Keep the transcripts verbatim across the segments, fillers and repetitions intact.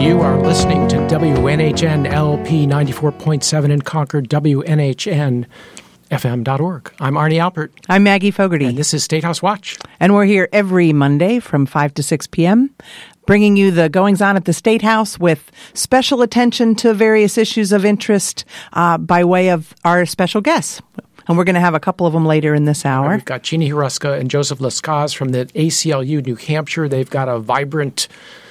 You are listening to W N H N L P ninety-four point seven in Concord, W N H N F M dot org. I'm Arnie Alpert. I'm Maggie Fogarty. And this is State House Watch. And we're here every Monday from five to six p.m., bringing you the goings-on at the State House with special attention to various issues of interest uh, by way of our special guests. And we're going to have a couple of them later in this hour. We've got Jeannie Hruska and Joseph Lescaz from the A C L U New Hampshire. They've got a vibrant,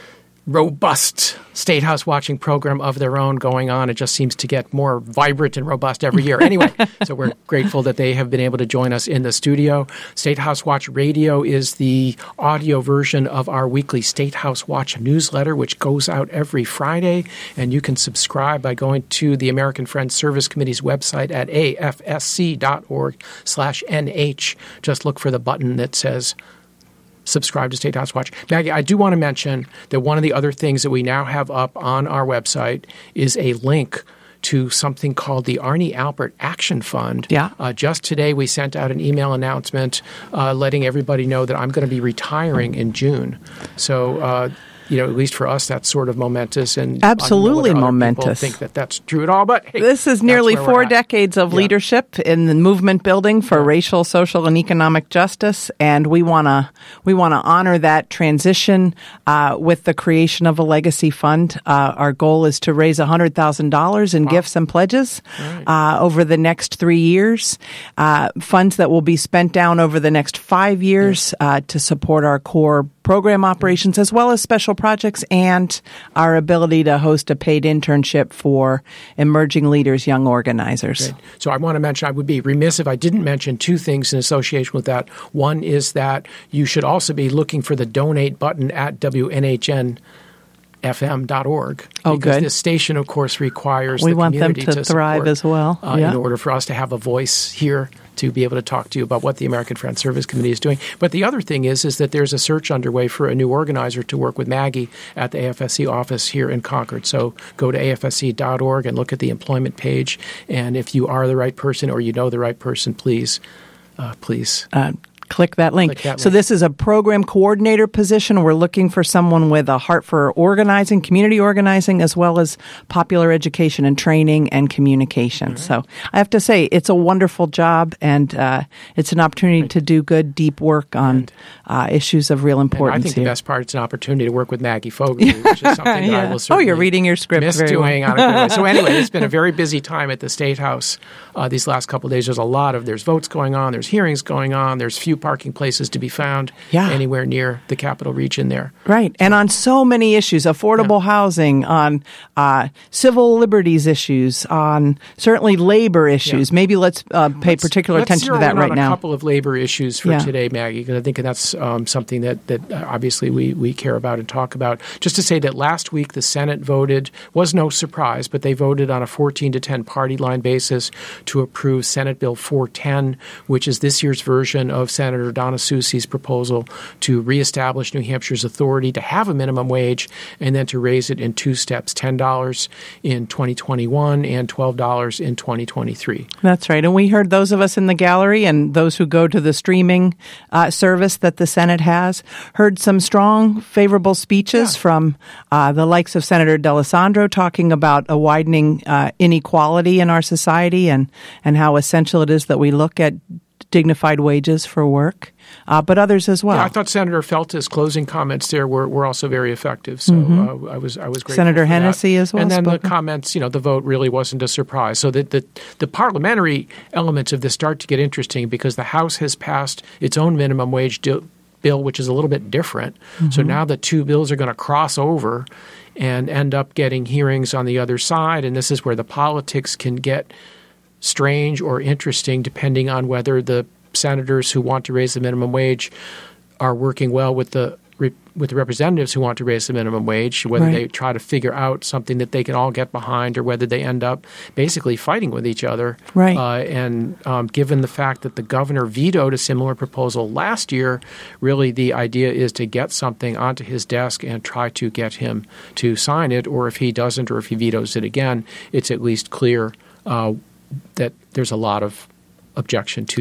robust State House watching program of their own going on. It just seems to get more vibrant and robust every year. Anyway, so we're grateful that they have been able to join us in the studio. State House Watch Radio is the audio version of our weekly State House Watch newsletter, which goes out every Friday. And you can subscribe by going to the American Friends Service Committee's website at A F S C dot org slash N H. Just look for the button that says subscribe to State House Watch. Maggie, I do want to mention that one of the other things that we now have up on our website is a link to something called the Arnie Alpert Action Fund. Yeah. Uh, just today we sent out an email announcement uh, letting everybody know that I'm going to be retiring in June. So, uh, you know, at least for us, that's sort of momentous. And absolutely I don't know whether momentous. Other people think that that's true at all, but hey, this is nearly four decades of yeah. leadership in the movement building for yeah. racial, social, and economic justice, and we want to we want to honor that transition uh, with the creation of a legacy fund. Uh, our goal is to raise one hundred thousand dollars in wow. gifts and pledges right. uh, over the next three years, uh, funds that will be spent down over the next five years yeah. uh, to support our core program operations, as well as special projects and our ability to host a paid internship for emerging leaders, young organizers. Great. So I want to mention, I would be remiss if I didn't mention two things in association with that. One is that you should also be looking for the donate button at W N H N F M dot org. Oh, because good. This station, of course, requires we the want them community to, to thrive support, as well uh, yeah. in order for us to have a voice here to be able to talk to you about what the American Friends Service Committee is doing. But the other thing is, is that there's a search underway for a new organizer to work with Maggie at the A F S C office here in Concord. So go to A F S C dot org and look at the employment page. And if you are the right person or you know the right person, please, uh, please. Uh, Click that link. Click that so link. This is a program coordinator position. We're looking for someone with a heart for organizing, community organizing, as well as popular education and training and communication. Right. So I have to say, it's a wonderful job, and uh, it's an opportunity right. to do good, deep work on uh, issues of real importance. And I think here. the best part is an opportunity to work with Maggie Fogarty, which is something yeah. that I will certainly Oh, you're reading your script miss very doing well. on a good way. So anyway, it's been a very busy time at the State House uh, these last couple of days. There's a lot of, there's votes going on, there's hearings going on, there's few parking places to be found yeah. anywhere near the capital region there. Right. And on so many issues, affordable yeah. housing, on uh, civil liberties issues, on certainly labor issues. Yeah. Maybe let's uh, pay let's, particular let's attention to that right on now. a couple of labor issues for yeah. today, Maggie, because I think that's um, something that, that uh, obviously we, we care about and talk about. Just to say that last week the Senate voted, was no surprise, but they voted on a fourteen to ten party line basis to approve Senate Bill four ten, which is this year's version of Senator Donna Soucy's proposal to reestablish New Hampshire's authority to have a minimum wage and then to raise it in two steps, ten dollars in twenty twenty-one and twelve dollars in twenty twenty-three. That's right. And we heard those of us in the gallery and those who go to the streaming uh, service that the Senate has heard some strong, favorable speeches yeah. from uh, the likes of Senator D'Alessandro talking about a widening uh, inequality in our society and, and how essential it is that we look at dignified wages for work, uh, but others as well. Yeah, I thought Senator Felta's closing comments there were, were also very effective. So mm-hmm. uh, I was I was grateful Senator for Hennessy that. as well. And then spoken. the comments, you know, the vote really wasn't a surprise. So the, the the parliamentary elements of this start to get interesting because the House has passed its own minimum wage do- bill, which is a little bit different. Mm-hmm. So now the two bills are going to cross over and end up getting hearings on the other side, and this is where the politics can get strange or interesting depending on whether the senators who want to raise the minimum wage are working well with the with the representatives who want to raise the minimum wage, whether right. they try to figure out something that they can all get behind or whether they end up basically fighting with each other. Right. Uh, and um, given the fact that the governor vetoed a similar proposal last year, really the idea is to get something onto his desk and try to get him to sign it, or if he doesn't or if he vetoes it again, it's at least clear uh, that there's a lot of objection to that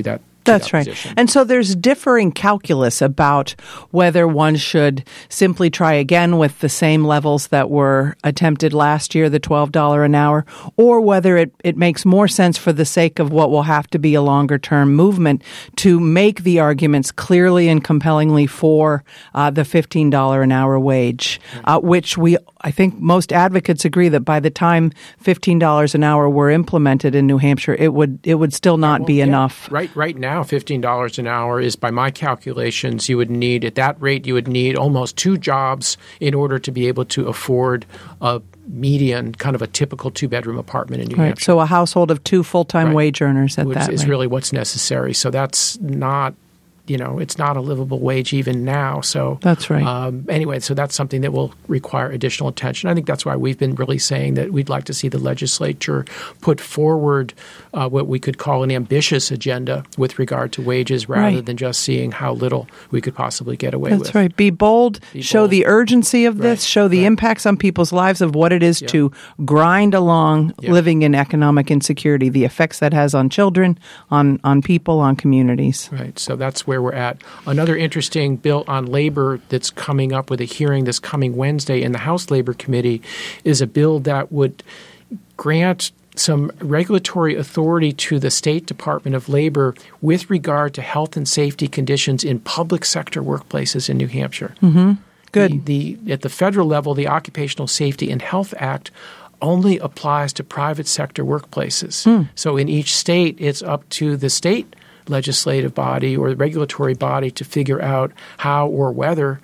That's that right. position. And so there's differing calculus about whether one should simply try again with the same levels that were attempted last year, the twelve dollars an hour, or whether it, it makes more sense for the sake of what will have to be a longer-term movement to make the arguments clearly and compellingly for uh, the fifteen dollars an hour wage, uh, which we I think most advocates agree that by the time fifteen dollars an hour were implemented in New Hampshire, it would it would still not well, be yeah. enough. Right, right now, fifteen dollars an hour is, by my calculations, you would need, at that rate, you would need almost two jobs in order to be able to afford a median, kind of a typical two-bedroom apartment in New Right. Hampshire. So a household of two full-time Right. wage earners at Which that is rate. really what's necessary. So that's not, you know, it's not a livable wage even now. So That's right. Um, anyway, so that's something that will require additional attention. I think that's why we've been really saying that we'd like to see the legislature put forward uh, what we could call an ambitious agenda with regard to wages, rather Right. than just seeing how little we could possibly get away That's with. right. Be bold, Be show bold. the urgency of this, Right. show the Right. impacts on people's lives of what it is Yeah. to grind along Yeah. living in economic insecurity, the effects that has on children, on, on people, on communities. Right. So that's where we're at. Another interesting bill on labor that's coming up with a hearing this coming Wednesday in the House Labor Committee is a bill that would grant some regulatory authority to the State Department of Labor with regard to health and safety conditions in public sector workplaces in New Hampshire. Mm-hmm. Good. The, the, at the federal level, the Occupational Safety and Health Act only applies to private sector workplaces. Mm. So in each state, it's up to the state legislative body or the regulatory body to figure out how or whether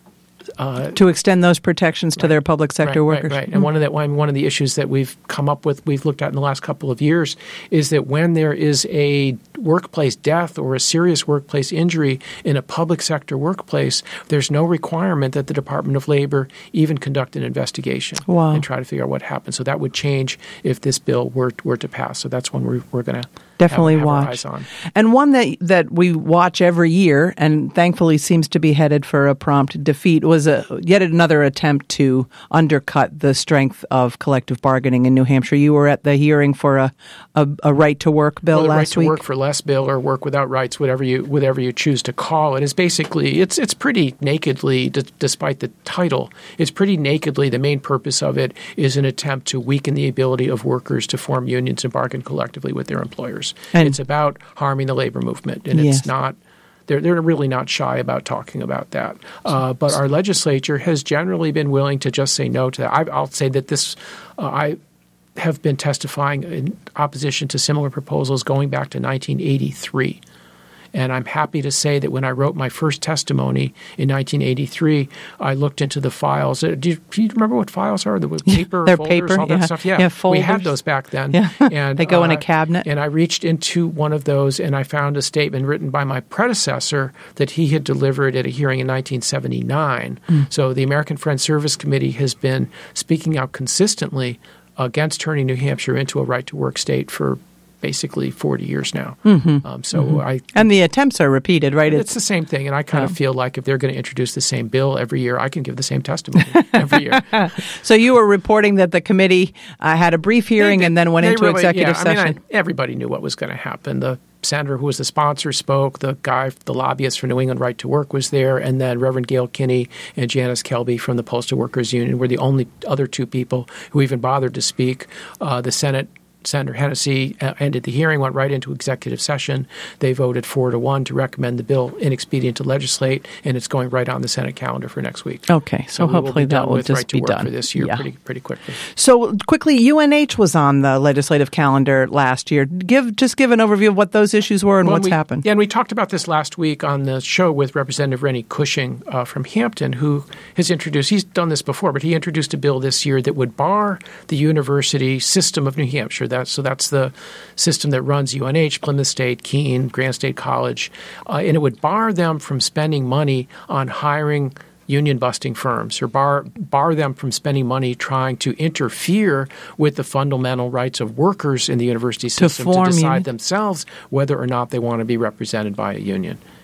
uh, to extend those protections to right, their public sector right, workers. Right, right. And one of that one, one of the issues that we've come up with, we've looked at in the last couple of years, is that when there is a workplace death or a serious workplace injury in a public sector workplace, there's no requirement that the Department of Labor even conduct an investigation Wow. and try to figure out what happened. So that would change if this bill were were to pass. So that's one we're, we're going to Definitely have, have our watch. eyes on. And one that, that we watch every year and thankfully seems to be headed for a prompt defeat was a, yet another attempt to undercut the strength of collective bargaining in New Hampshire. You were at the hearing for a, a, a right-to-work bill well, the last right to week. work for less bill or work without rights, whatever you whatever you choose to call it, is basically it's it's pretty nakedly, d- despite the title, it's pretty nakedly the main purpose of it is an attempt to weaken the ability of workers to form unions and bargain collectively with their employers. And it's about harming the labor movement, and Yes. it's not. They're, they're really not shy about talking about that. Uh, but our legislature has generally been willing to just say no to that. I, I'll say that this, uh, I have been testifying in opposition to similar proposals going back to nineteen eighty-three. And I'm happy to say that when I wrote my first testimony in nineteen eighty-three, I looked into the files. Uh, Do you, do you remember what files are? The paper, They're folders, paper, all that yeah. stuff? Yeah, Yeah, we had folders. those back then. Yeah. And, They go in a uh, cabinet. And I reached into one of those and I found a statement written by my predecessor that he had delivered at a hearing in nineteen seventy-nine. Mm. So the American Friends Service Committee has been speaking out consistently against turning New Hampshire into a right-to-work state for basically forty years now. Mm-hmm. Um, so mm-hmm. I and the attempts are repeated, right? It's, it's the same thing, and I kind yeah. of feel like if they're going to introduce the same bill every year, I can give the same testimony every year. So you were reporting that the committee uh, had a brief hearing They- and then went they into really- executive yeah, session. I mean, I, everybody knew what was going to happen. The senator who was the sponsor spoke. The guy, the lobbyist for New England Right to Work was there, and then Reverend Gail Kinney and Janice Kelby from the Postal Workers Union were the only other two people who even bothered to speak. Uh, the Senate. Senator Hennessy ended the hearing, went right into executive session. They voted four to one to recommend the bill inexpedient to legislate, and it's going right on the Senate calendar for next week. Okay, so, So we will hopefully be that done will with just right to be work done for this year Yeah. pretty pretty quickly. So quickly, U N H was on the legislative calendar last year. Give just give an overview of what those issues were and Well, what's we, happened. Yeah, and we talked about this last week on the show with Representative Rennie Cushing uh, from Hampton, who has introduced, he's done this before, but he introduced a bill this year that would bar the university system of New Hampshire. That, so that's the system that runs U N H, Plymouth State, Keene, Grant State College, uh, and it would bar them from spending money on hiring union-busting firms, or bar bar them from spending money trying to interfere with the fundamental rights of workers in the university system to, form decide union. themselves whether or not they want to be represented by a union.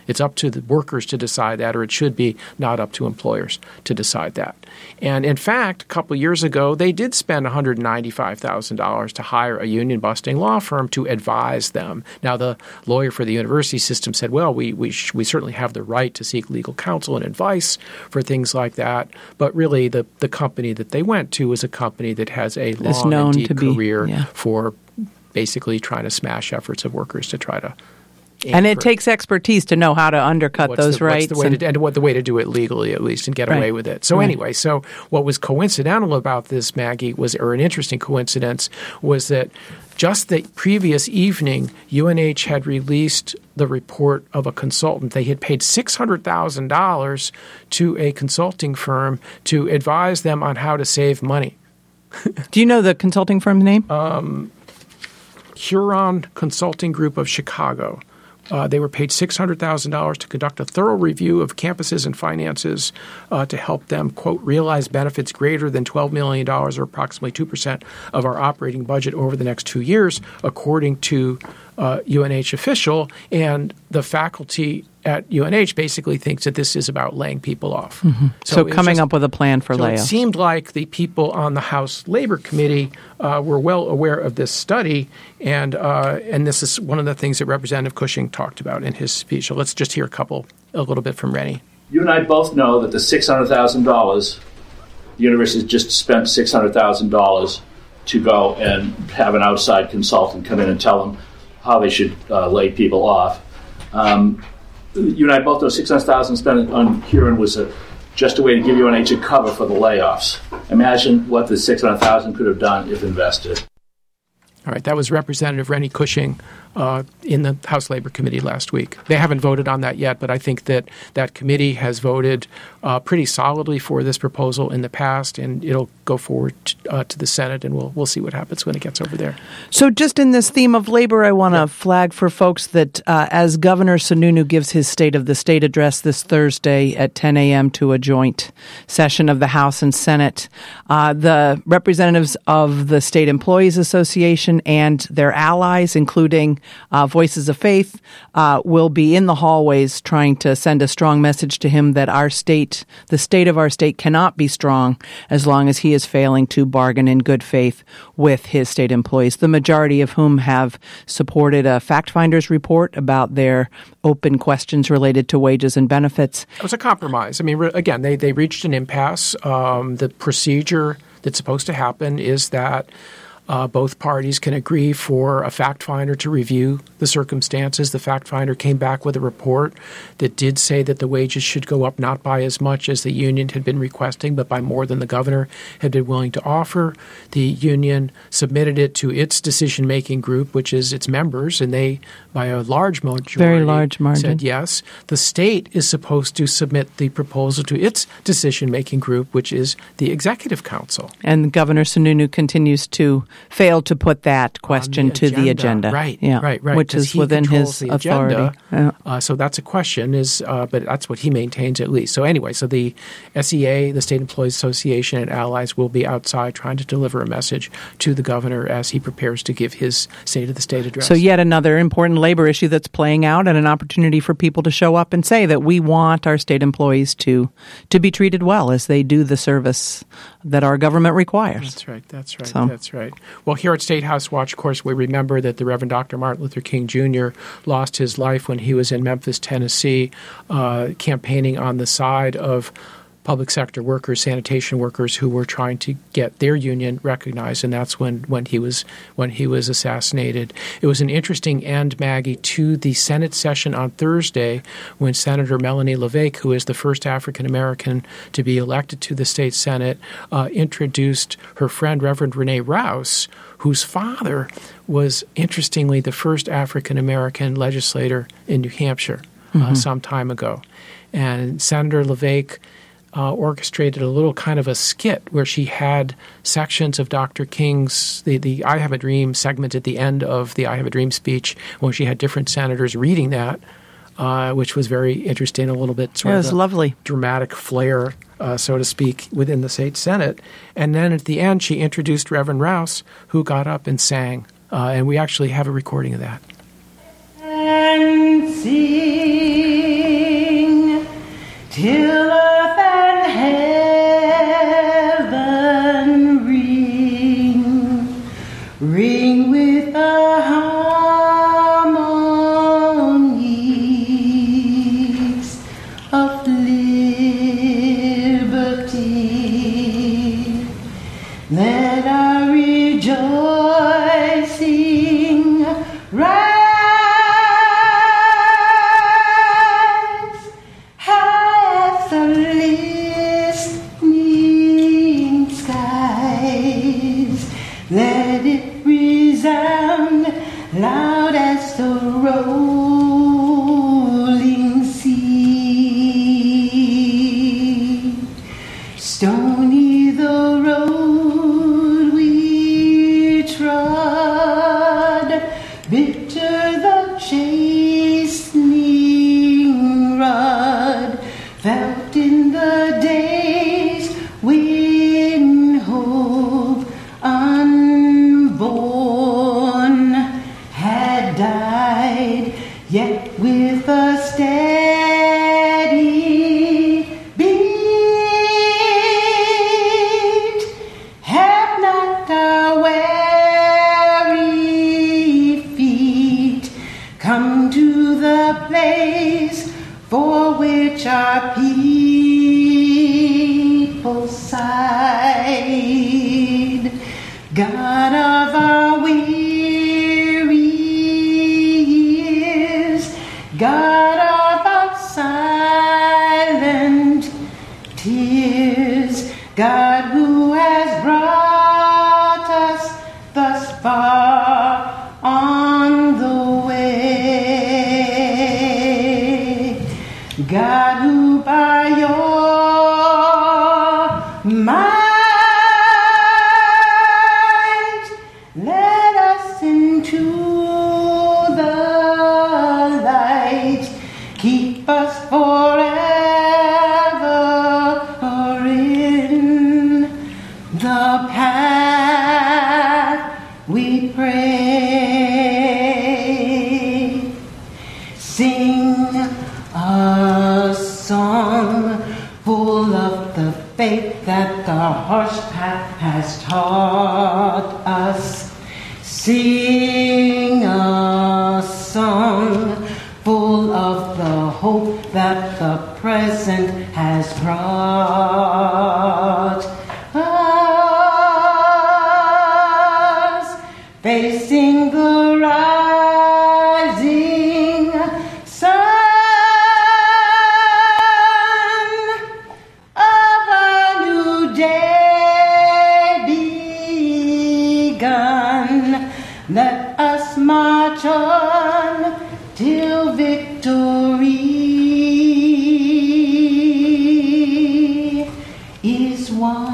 It's up to the workers to decide that, or it should be not up to employers to decide that. And in fact, a couple of years ago, they did spend one hundred ninety-five thousand dollars to hire a union-busting law firm to advise them. Now, the lawyer for the university system said, well, we we, sh- we certainly have the right to seek legal counsel and advice for things like that. But really, the, the company that they went to is a company that has a It's long known and deep to be, career yeah. for basically trying to smash efforts of workers to try to And it for, takes expertise to know how to undercut what's those the, rights. What's the way and, to, and what the way to do it legally, at least, and get Right. away with it. So Right. anyway, so what was coincidental about this, Maggie, was, or an interesting coincidence, was that just the previous evening, U N H had released the report of a consultant. They had paid six hundred thousand dollars to a consulting firm to advise them on how to save money. Do you know the consulting firm's name? Um, Huron Consulting Group of Chicago. Uh, they were paid six hundred thousand dollars to conduct a thorough review of campuses and finances uh, to help them, quote, realize benefits greater than twelve million dollars or approximately two percent of our operating budget over the next two years, according to uh, U N H official. And the faculty at U N H basically thinks that this is about laying people off. Mm-hmm. So, so coming just, up with a plan for so layoffs. It seemed like the people on the House Labor Committee uh, were well aware of this study, and uh, and this is one of the things that Representative Cushing talked about in his speech. So let's just hear a couple, a little bit from Rennie. You and I both know that the six hundred thousand dollars, the university has just spent six hundred thousand dollars to go and have an outside consultant come in and tell them how they should uh, lay people off. Um, You and I both know six hundred thousand dollars spent on Huron was a, just a way to give U N H a cover for the layoffs. Imagine what the six hundred thousand dollars could have done if invested. All right, that was Representative Rennie Cushing uh, in the House Labor Committee last week. They haven't voted on that yet, but I think that that committee has voted uh, pretty solidly for this proposal in the past, and it'll go forward to, uh, to the Senate, and we'll we'll see what happens when it gets over there. So just in this theme of labor, I want to yeah. flag for folks that uh, as Governor Sununu gives his State of the State address this Thursday at ten a.m. to a joint session of the House and Senate, uh, the representatives of the State Employees Association and their allies, including uh, Voices of Faith, uh, will be in the hallways trying to send a strong message to him that our state, the state of our state, cannot be strong as long as he is failing to bargain in good faith with his state employees, the majority of whom have supported a fact finder's report about their open questions related to wages and benefits. It was a compromise. I mean, re- again, they, they reached an impasse. Um, the procedure that's supposed to happen is that Uh, both parties can agree for a fact finder to review the circumstances. The fact finder came back with a report that did say that the wages should go up not by as much as the union had been requesting, but by more than the governor had been willing to offer. The union submitted it to its decision-making group, which is its members, and they, by a large majority, Very large margin. said yes. The state is supposed to submit the proposal to its decision-making group, which is the Executive Council. And Governor Sununu continues to fail to put that question the to the agenda. Right, yeah. right, right. Which is he within his the authority. Agenda, yeah. uh, so that's a question, is, uh, but that's what he maintains at least. So anyway, so the S E A, the State Employees Association, and allies will be outside trying to deliver a message to the governor as he prepares to give his State of the State address. So yet another important labor issue that's playing out, and an opportunity for people to show up and say that we want our state employees to to be treated well as they do the service that our government requires. That's right. That's right. So. That's right. Well, here at State House Watch, of course, we remember that the Reverend Doctor Martin Luther King Junior lost his life when he was in Memphis, Tennessee, uh, campaigning on the side of public sector workers, sanitation workers who were trying to get their union recognized, and that's when, when he was when he was assassinated. It was an interesting end, Maggie, to the Senate session on Thursday when Senator Melanie LeVake, who is the first African American to be elected to the state Senate, uh, introduced her friend Reverend Renee Rouse, whose father was, interestingly, the first African American legislator in New Hampshire uh, mm-hmm. some time ago. And Senator LeVake Uh, orchestrated a little kind of a skit where she had sections of Doctor King's, the, the I Have a Dream segment at the end of the I Have a Dream speech, when she had different senators reading that, uh, which was very interesting, a little bit sort yeah, of it was lovely. dramatic flair, uh, so to speak, within the state Senate. And then at the end, she introduced Reverend Rouse, who got up and sang. Uh, and we actually have a recording of that. And see till earth and heaven ring, ring with the harmonies of liberty. Let our rejoicing rise high as the listening skies. Let it resound loud as the rolling sea. Stony the road we trod, bitter the chastening rod, felt in the days when hope unborn had died, yet with a steady beat have not our weary feet come to the place for which our people sighed. God of our weary years, God of our silent tears, God who has brought us thus far on the way. God who by your might led us into the light, keep us forever in the path we pray. Sing a song full of the faith that the harsh path has taught us. Sing a song full of the hope that the present has brought us. Facing the rising sun of a new day begun, let us march on till victory is won.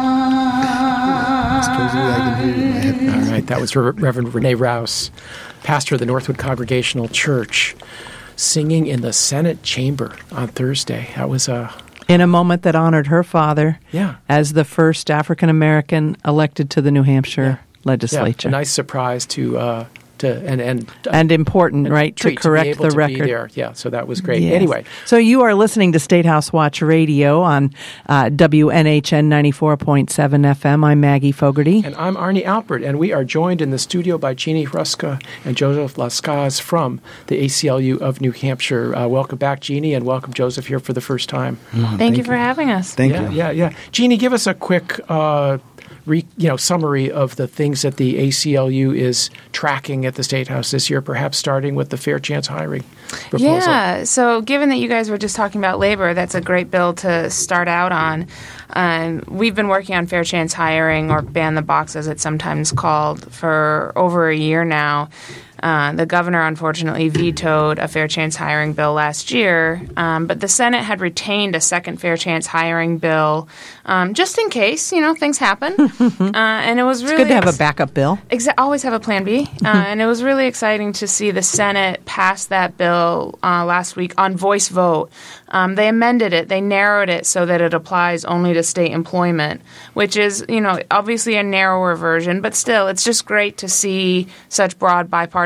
All right, that was Re- Reverend Renee Rouse, pastor of the Northwood Congregational Church, singing in the Senate chamber on Thursday. That was a... In a moment that honored her father Yeah. as the first African-American elected to the New Hampshire legislature. Yeah, a nice surprise to... Uh, to and and, uh, and important, and right, to treat correct be able the to record. Be there. Yeah, so that was great. Yes. Anyway, so you are listening to State House Watch Radio on uh, W N H N ninety-four point seven F M. I'm Maggie Fogarty. And I'm Arnie Alpert, and we are joined in the studio by Jeannie Hruska and Joseph Lascaz from the A C L U of New Hampshire. Uh, welcome back, Jeannie, and welcome, Joseph, here for the first time. Oh, thank, thank you for having us. Thank yeah, you. Yeah, yeah. Jeannie, give us a quick uh, re, you know, summary of the things that the A C L U is tracking at the State House this year, perhaps starting with the Fair Chance hiring proposal. Yeah, so given that you guys were just talking about labor, that's a great bill to start out on. Um, we've been working on Fair Chance hiring, or ban the box as it's sometimes called, for over a year now. Uh, the governor, unfortunately, vetoed a fair chance hiring bill last year, um, but the Senate had retained a second fair chance hiring bill um, just in case, you know, things happen. uh, and it was really it's good to have ex- a backup bill. Exa- always have a plan B. Uh, and it was really exciting to see the Senate pass that bill uh, last week on voice vote. Um, they amended it. They narrowed it so that it applies only to state employment, which is, you know, obviously a narrower version, but still, it's just great to see such broad bipartisan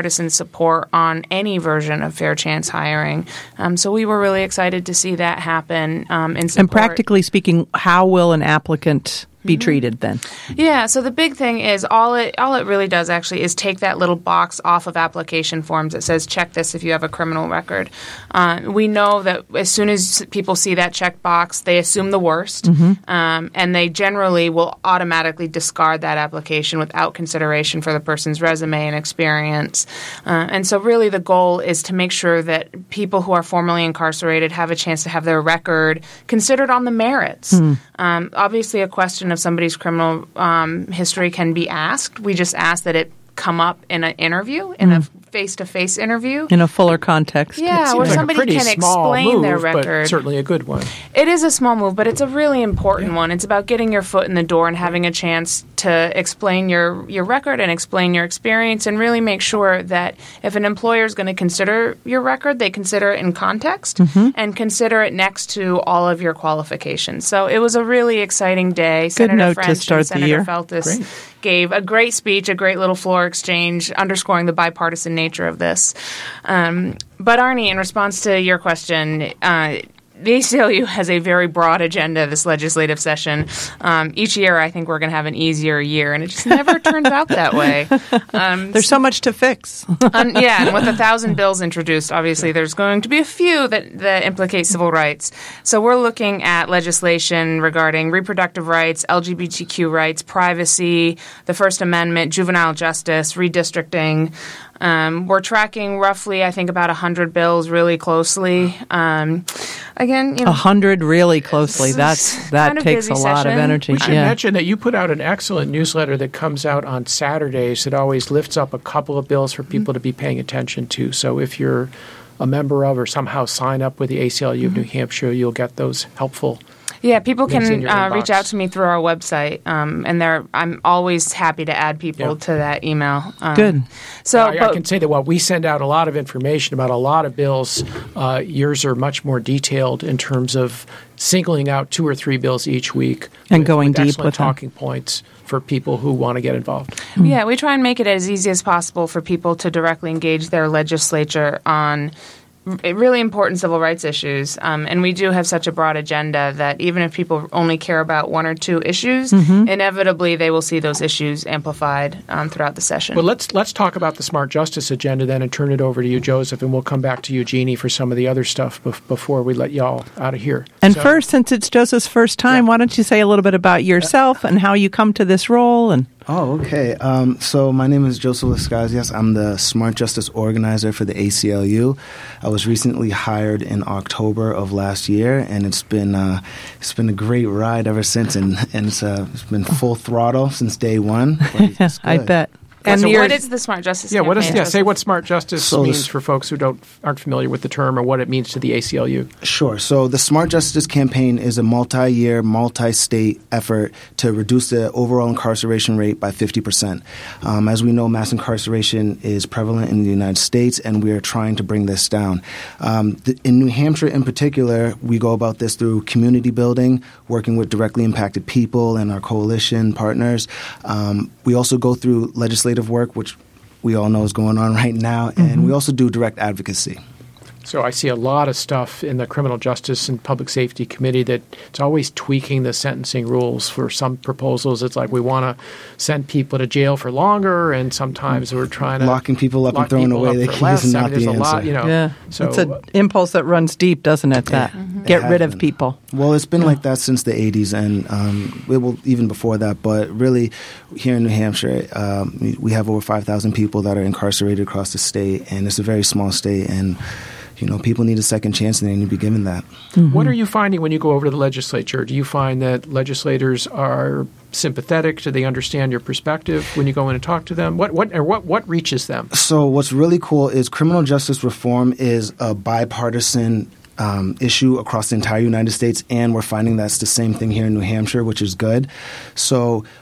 bipartisan support on any version of fair chance hiring. Um, so we were really excited to see that happen. Um, in support. And practically speaking, how will an applicant be treated then? Yeah, so the big thing is all it all it really does actually is take that little box off of application forms that says check this if you have a criminal record. Uh, we know that as soon as people see that check box, they assume the worst, mm-hmm. um, and they generally will automatically discard that application without consideration for the person's resume and experience. Uh, and so really the goal is to make sure that people who are formerly incarcerated have a chance to have their record considered on the merits. Mm. Um, obviously, a question of somebody's criminal um, history can be asked. We just ask that it come up in an interview, in mm. a face-to-face interview. In a fuller context. Yeah, where like somebody can explain move, their record. But certainly a good one. It is a small move, but it's a really important yeah. one. It's about getting your foot in the door and having a chance to explain your, your record and explain your experience and really make sure that if an employer is going to consider your record, they consider it in context mm-hmm. and consider it next to all of your qualifications. So it was a really exciting day. Good Senator note French to start and the Senator year. Feltus Great. gave a great speech, a great little floor exchange, underscoring the bipartisan nature of this. Um, but Arnie, in response to your question, uh, the A C L U has a very broad agenda this legislative session. Um, each year, I think we're going to have an easier year, and it just never turns out that way. Um, there's so much to fix. um, yeah, and with a thousand bills introduced, obviously there's going to be a few that, that implicate civil rights. So we're looking at legislation regarding reproductive rights, L G B T Q rights, privacy, the First Amendment, juvenile justice, redistricting. Um, we're tracking roughly, I think, about one hundred bills really closely. Um, again, you know, one hundred really closely. That's That kind of takes a lot session. of energy. We should yeah. mention that you put out an excellent newsletter that comes out on Saturdays that always lifts up a couple of bills for people mm-hmm. to be paying attention to. So if you're a member of or somehow sign up with the A C L U mm-hmm. of New Hampshire, you'll get those helpful Yeah, people can uh, inbox. reach out to me through our website, um, and they're, I'm always happy to add people yeah. to that email. Um, Good. So I, but, I can say that while we send out a lot of information about a lot of bills, uh, yours are much more detailed in terms of singling out two or three bills each week and with, going with deep excellent with them. talking points for people who want to get involved. Yeah, we try and make it as easy as possible for people to directly engage their legislature on really important civil rights issues. Um, and we do have such a broad agenda that even if people only care about one or two issues, mm-hmm. inevitably they will see those issues amplified um, throughout the session. Well, let's let's talk about the Smart Justice agenda then and turn it over to you, Joseph, and we'll come back to you, Jeannie, for some of the other stuff bef- before we let y'all out of here. And so, first, since it's Joseph's first time, yeah. why don't you say a little bit about yourself and how you come to this role? And Oh, okay. Um, so my name is Joseph Lascazias. I'm the Smart Justice Organizer for the A C L U. I was recently hired in October of last year, and it's been uh, it's been a great ride ever since, and, and it's, uh, it's been full throttle since day one. I bet. And so what is the Smart Justice Yeah, campaign? what is yeah? Say what Smart Justice so means for folks who don't aren't familiar with the term, or what it means to the A C L U. Sure. So the Smart Justice campaign is a multi-year, multi-state effort to reduce the overall incarceration rate by fifty percent. Um, as we know, mass incarceration is prevalent in the United States, and we are trying to bring this down. Um, th- in New Hampshire, in particular, we go about this through community building, working with directly impacted people and our coalition partners. Um, we also go through legislative work, which we all know is going on right now, and mm-hmm. we also do direct advocacy. So I see a lot of stuff in the Criminal Justice and Public Safety Committee that it's always tweaking the sentencing rules. For some proposals, it's like we want to send people to jail for longer, and sometimes we're trying to locking people up and throwing away the keys less. is I not mean, the there's answer. A lot, you know, yeah, so it's an impulse that runs deep, doesn't it? That yeah. mm-hmm. get rid of been. people. Well, it's been like that since the eighties, and um, it will even before that. But really, here in New Hampshire, um, we have over five thousand people that are incarcerated across the state, and it's a very small state, and you know, people need a second chance, and they need to be given that. Mm-hmm. What are you finding when you go over to the legislature? Do you find that legislators are sympathetic? Do they understand your perspective when you go in and talk to them? What what or what what reaches them? So what's really cool is criminal justice reform is a bipartisan Um, issue across the entire United States, and we're finding that's the same thing here in New Hampshire, which is good. So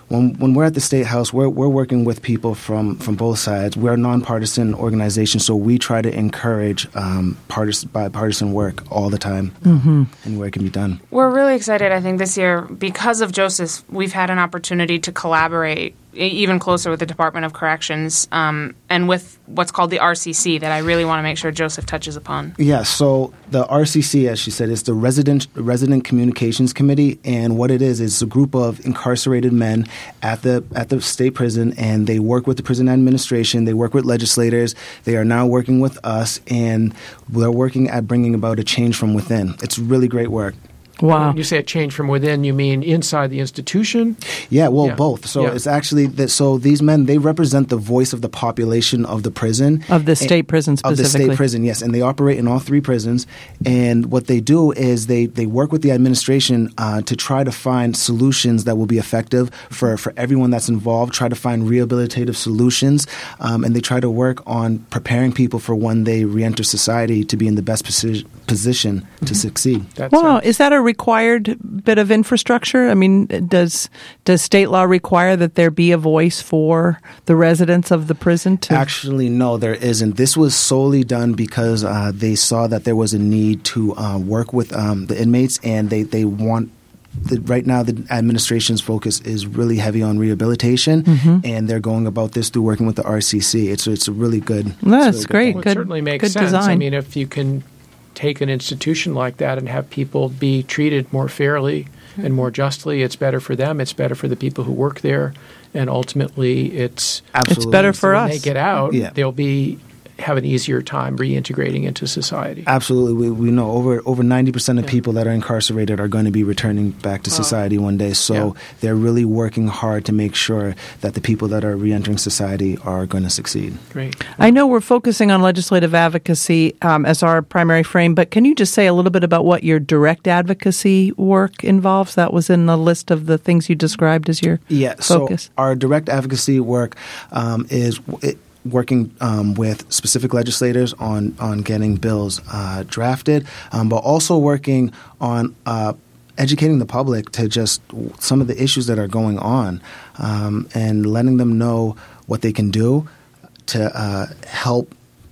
when when we're at the State House, we're we're working with people from, from both sides. We're a nonpartisan organization, so we try to encourage um, partisan, bipartisan work all the time, mm-hmm. anywhere it can be done. We're really excited, I think, this year because of Joseph. We've had an opportunity to collaborate even closer with the Department of Corrections um, and with what's called the R C C that I really want to make sure Joseph touches upon. Yeah, so the R C C, as she said, is the Resident Resident Communications Committee, and what it is is a group of incarcerated men at the at the state prison, and they work with the prison administration, they work with legislators, they are now working with us, and they're working at bringing about a change from within. It's really great work. Wow. When you say a change from within, you mean inside the institution? Yeah, well, Yeah. both. So Yeah. it's actually that. So these men, they represent the voice of the population of the prison, Of the and- state prison of the specifically. state prison. Yes, and they operate in all three prisons. And what they do is they they work with the administration uh, to try to find solutions that will be effective for for everyone that's involved. Try to find rehabilitative solutions, um, and they try to work on preparing people for when they reenter society to be in the best posi- position to succeed. That's Wow, uh, is that a required bit of infrastructure? I mean, does does state law require that there be a voice for the residents of the prison to Actually, no, there isn't. This was solely done because uh, they saw that there was a need to uh, work with um, the inmates, and they, they want the, right now the administration's focus is really heavy on rehabilitation, Mm-hmm. and they're going about this through working with the R C C. It's it's a really good. it's a That's really good great. thing. well, it Good- certainly makes good sense. I design. mean, if you can take an institution like that and have people be treated more fairly and more justly, it's better for them, it's better for the people who work there, and ultimately it's Absolutely. It's better for when us. they get out, Yeah. they'll be have an easier time reintegrating into society. Absolutely, we, we know over over ninety percent of people that are incarcerated are going to be returning back to society one day. So Yeah. they're really working hard to make sure that the people that are reentering society are going to succeed. Great. I know we're focusing on legislative advocacy um, as our primary frame, but can you just say a little bit about what your direct advocacy work involves? That was in the list of the things you described as your Yeah, focus. so our direct advocacy work um, is it, working um, with specific legislators on, on getting bills uh, drafted, um, but also working on uh, educating the public to just some of the issues that are going on um, and letting them know what they can do to uh, help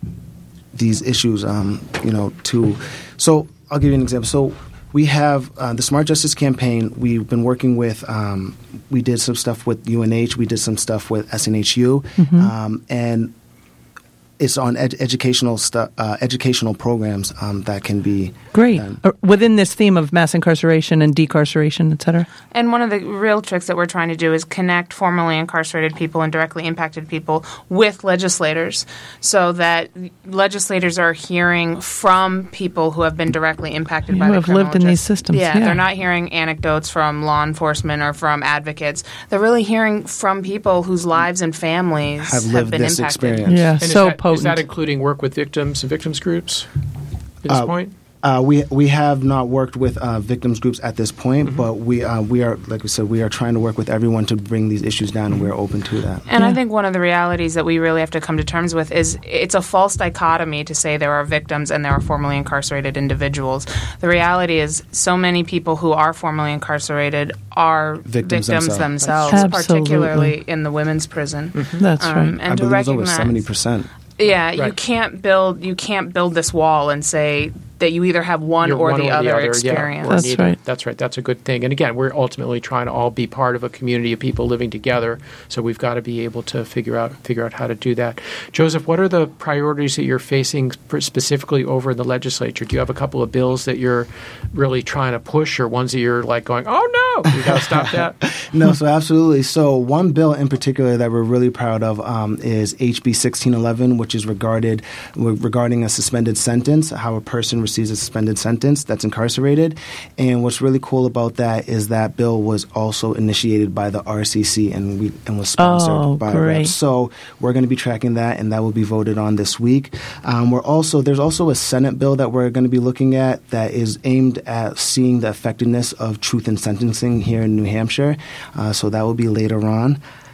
these issues, um, you know, to – so I'll give you an example. So we have uh, the Smart Justice Campaign. We've been working with um, – we did some stuff with U N H. We did some stuff with S N H U. Mm-hmm. Um, and it's on ed- educational stu- uh, educational programs um, that can be Great. done. Uh, Within this theme of mass incarceration and decarceration, et cetera? And one of the real tricks that we're trying to do is connect formerly incarcerated people and directly impacted people with legislators so that legislators are hearing from people who have been directly impacted by Who the have criminal lived in these justice- systems, Yeah, yeah. they're not hearing anecdotes from law enforcement or from advocates. They're really hearing from people whose lives and families Have lived been this impacted. experience. Yeah, And so is that, potent. is that including work with victims and victims groups at this Uh, point? Uh, we we have not worked with uh, victims groups at this point, Mm-hmm. but we uh, we are, like we said, we are trying to work with everyone to bring these issues down, and we're open to that. And Yeah. I think one of the realities that we really have to come to terms with is it's a false dichotomy to say there are victims and there are formerly incarcerated individuals. The reality is so many people who are formerly incarcerated are Victims victims, themselves. themselves, Absolutely. particularly in the women's prison. That's Um, right. And I to believe it's over recognize, seventy percent. yeah, you Right. can't build you can't build this wall and say that you either have one You're or one the other yeah, experience. or That's neither. right. That's right. That's a good thing. And again, we're ultimately trying to all be part of a community of people living together. So we've got to be able to figure out figure out how to do that. Joseph, what are the priorities that you're facing sp- specifically over in the legislature? Do you have a couple of bills that you're really trying to push, or ones that you're like going, "Oh no, we got to stop that"? No, so absolutely. So one bill in particular that we're really proud of um, is H B sixteen eleven, which is regarded regarding a suspended sentence, how a person receives a suspended sentence that's incarcerated. And what's really cool about that is that bill was also initiated by the R C C and we and was sponsored Oh, by great. reps. So we're going to be tracking that, and that will be voted on this week. Um, we're also there's also a Senate bill that we're going to be looking at that is aimed at seeing the effectiveness of truth in sentencing here in New Hampshire. Uh, so that will be later on.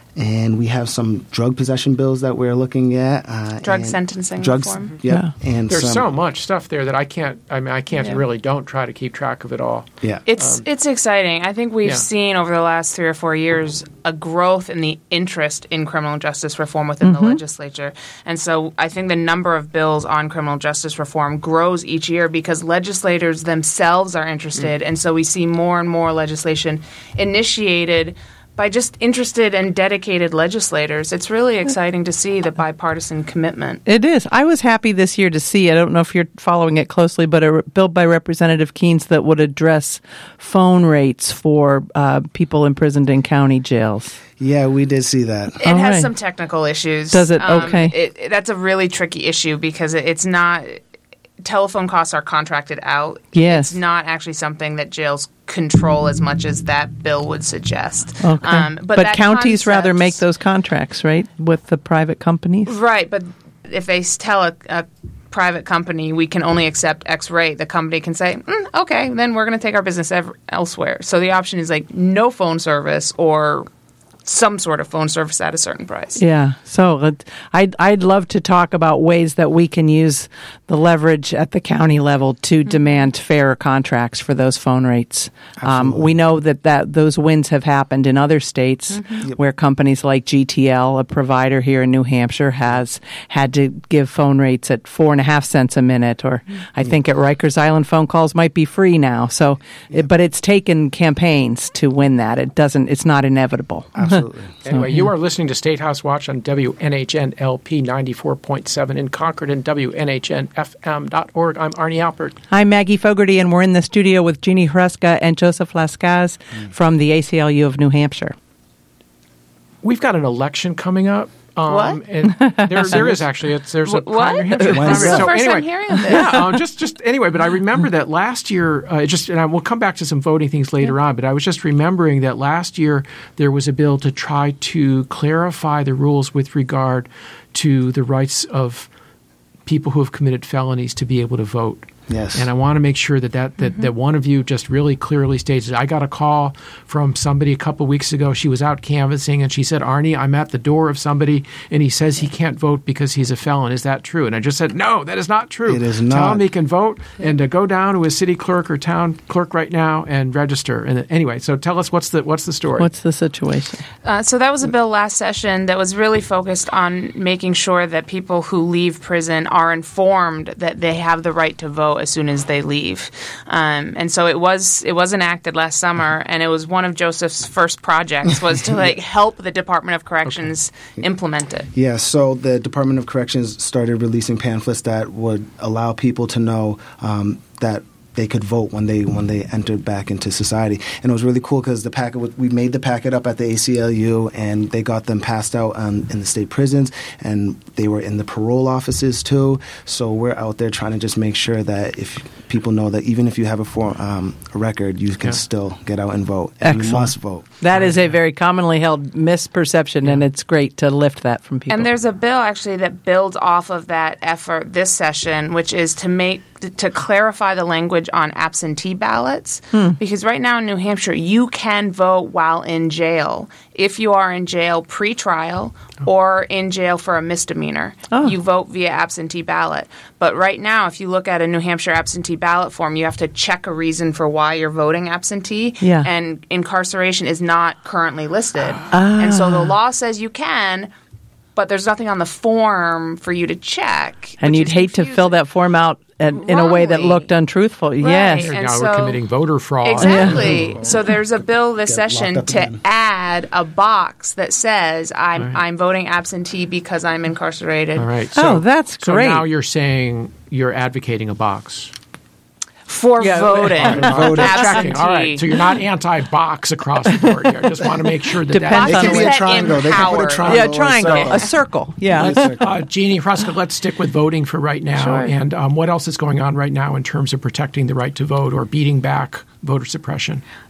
And we have some drug possession bills that we're looking at. Uh, Drug and sentencing drugs, reform. Yeah. And There's some, so much stuff there that I can't. I mean, I can't Yeah. really don't try to keep track of it all. Yeah. It's it's exciting. I think we've yeah. seen over the last three or four years a growth in the interest in criminal justice reform within Mm-hmm. the legislature. And so I think the number of bills on criminal justice reform grows each year because legislators themselves are interested. Mm. And so we see more and more legislation initiated by just interested and dedicated legislators. It's really exciting to see the bipartisan commitment. It is. I was happy this year to see, I don't know if you're following it closely, but a bill by Representative Keynes that would address phone rates for uh, people imprisoned in county jails. Yeah, we did see that. It All has right. some technical issues. Does it? Um, Okay. It, it- that's a really tricky issue because it, it's not – telephone costs are contracted out. Yes. It's not actually something that jails control as much as that bill would suggest. Okay. Um, but but that counties rather concept- make those contracts, right, with the private companies? Right, but if they s- tell a, a private company we can only accept X rate, the company can say, mm, okay, then we're going to take our business ev- elsewhere. So the option is like no phone service or some sort of phone service at a certain price. Yeah. So uh, I'd, I'd love to talk about ways that we can use the leverage at the county level to Mm-hmm. demand fairer contracts for those phone rates. Um, we know that, that those wins have happened in other states Mm-hmm. Yep. where companies like G T L, a provider here in New Hampshire, has had to give phone rates at four and a half cents a minute, or Mm-hmm. I think at Rikers Island phone calls might be free now. So, it, but it's taken campaigns to win that. It doesn't. It's not inevitable. Absolutely. Anyway, you are listening to State House Watch on W N H N L P ninety-four point seven in Concord and W N H N F M dot org. I'm Arnie Alpert. I'm Maggie Fogarty, and we're in the studio with Jeannie Hruska and Joseph Lascaz Mm. from the A C L U of New Hampshire. We've got an election coming up. Um, What? And there, there is actually. It's, there's a Wh- what? New Hampshire When's primary. This is the So first anyway, I'm hearing of this. yeah, um, just just anyway. But I remember that last year, uh, just and I will come back to some voting things later on. But I was just remembering that last year there was a bill to try to clarify the rules with regard to the rights of people who have committed felonies to be able to vote. Yes. And I want to make sure that that, that, Mm-hmm. that one of you just really clearly states it. I got a call from somebody a couple weeks ago. She was out canvassing, and she said, Arnie, I'm at the door of somebody, and he says he can't vote because he's a felon. Is that true? And I just said, no, that is not true. It is Tell not. him he can vote and to go down to his city clerk or town clerk right now and register. And anyway, so tell us what's the what's the story? What's the situation? Uh, so that was a bill last session that was really focused on making sure that people who leave prison are informed that they have the right to vote as soon as they leave. Um, and so it was it was enacted last summer, and it was one of Joseph's first projects was to like help the Department of Corrections implement it. Yeah, so the Department of Corrections started releasing pamphlets that would allow people to know um, that they could vote when they when they entered back into society. And it was really cool because the packet w- we made the packet up at the A C L U, and they got them passed out um, in the state prisons, and they were in the parole offices too. So we're out there trying to just make sure that if people know that even if you have a, for, um, a record, you can Yeah. still get out and vote. And you Excellent. must vote. That is a very commonly held misperception, and it's great to lift that from people. And there's a bill actually that builds off of that effort this session, which is to make to clarify the language on absentee ballots. Because right now in New Hampshire, you can vote while in jail if you are in jail pre-trial or in jail for a misdemeanor. Oh. You vote via absentee ballot. But right now, if you look at a New Hampshire absentee ballot form, you have to check a reason for why you're voting absentee. Yeah. And incarceration is not currently listed. And so the law says you can, but there's nothing on the form for you to check. and which you'd is hate to fill confusing. that form out in, in a way that Wrongly. looked untruthful. Yes. Here And now so- we're committing voter fraud. Exactly. So there's a bill this Get locked session up to again. add a box that says I'm Right. I'm voting absentee because I'm incarcerated. All right. Oh, that's so great. now you're saying you're advocating a box. For Yeah. voting. Voting. Checking. All right. Absentee. So you're not anti-box across the board here. I just want to make sure that Depends It on can be the- a That triangle. They can put a empowered. triangle. Yeah, or a triangle, circle. a circle. Yeah. that. Uh, Jeannie Hruska, let's stick with voting for right now. Sure. And um, what else is going on right now in terms of protecting the right to vote or beating back voter suppression?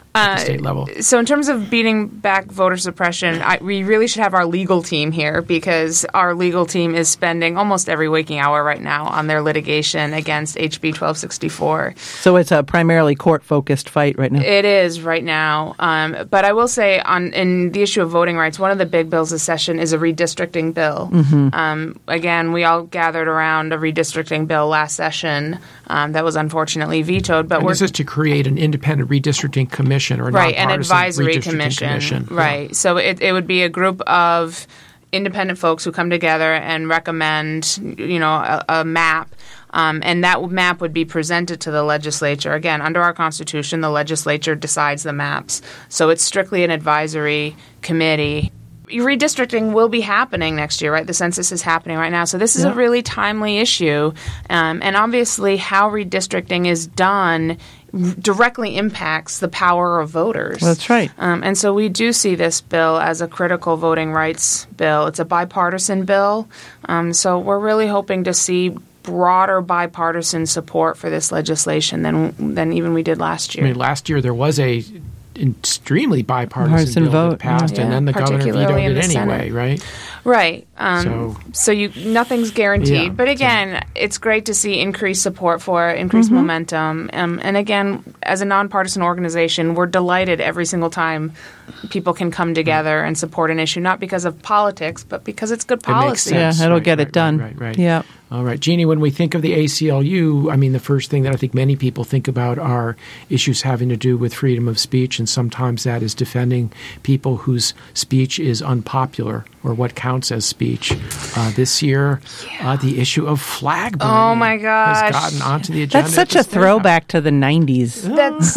at the state level. So in terms of beating back voter suppression, I, we really should have our legal team here because our legal team is spending almost every waking hour right now on their litigation against H B twelve sixty-four. So it's a primarily court-focused fight right now. It is right now. Um, but I will say on in the issue of voting rights, one of the big bills this session is a redistricting bill. Mm-hmm. Um, again, we all gathered around a redistricting bill last session um, that was unfortunately vetoed. But and we're this is to create an independent redistricting commission or a right, an nonpartisan advisory redistricting commission. commission. Right. Yeah. So it, it would be a group of independent folks who come together and recommend, you know, a, a map. Um, and that map would be presented to the legislature. Again, under our Constitution, the legislature decides the maps. So it's strictly an advisory committee. Redistricting will be happening next year, right? The census is happening right now. So this is yeah. a really timely issue. Um, and obviously how redistricting is done directly impacts the power of voters. That's right. Um, and so we do see this bill as a critical voting rights bill. It's a bipartisan bill. Um, so we're really hoping to see broader bipartisan support for this legislation than than even we did last year. I mean, last year there was a extremely bipartisan Partisan bill vote, that passed, yeah. and then the governor Particularly vetoed in it the anyway, Senate. right? Right. Um, So- so you nothing's guaranteed. Yeah. But again, it's great to see increased support for it, increased Mm-hmm. momentum. Um, and again, as a nonpartisan organization, we're delighted every single time people can come together and support an issue, not because of politics, but because it's good It makes policy. Yeah, sense. it'll Right, get right, it done. Right, right, right. Yeah. All right, Jeannie, when we think of the A C L U, I mean, the first thing that I think many people think about are issues having to do with freedom of speech, and sometimes that is defending people whose speech is unpopular or what counts as speech. Uh, this year, yeah. uh, the issue of flag burning Oh, my gosh. has gotten onto the agenda. That's such at a the State throwback to the nineties. That's.